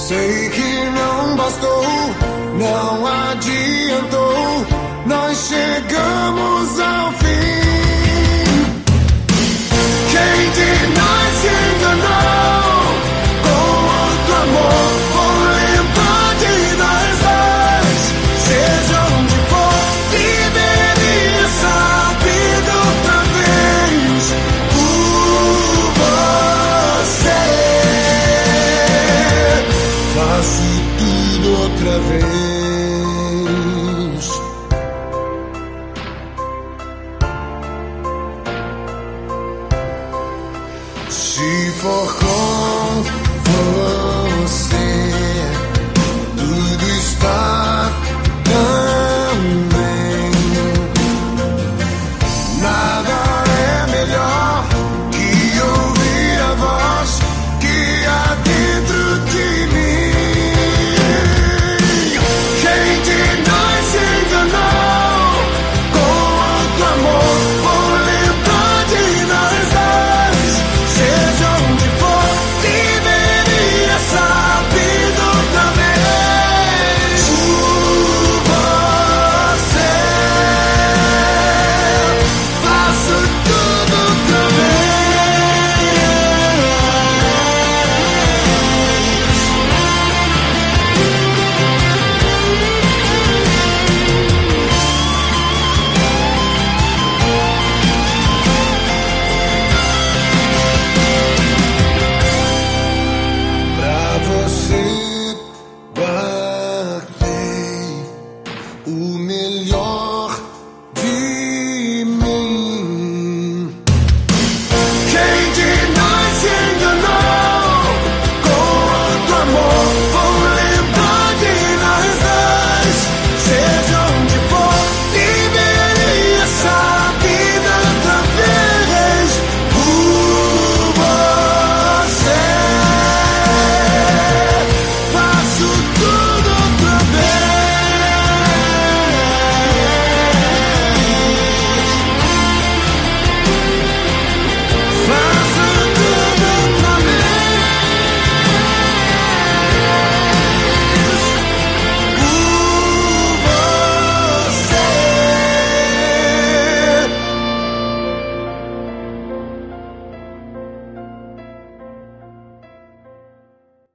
Sei que não bastou, não adiantou, nós chegamos ao fim. Quem de nós se enganou com outro amor? Vontade das dois, seja onde for, viver essa vida outra vez por você. Faço tudo outra vez.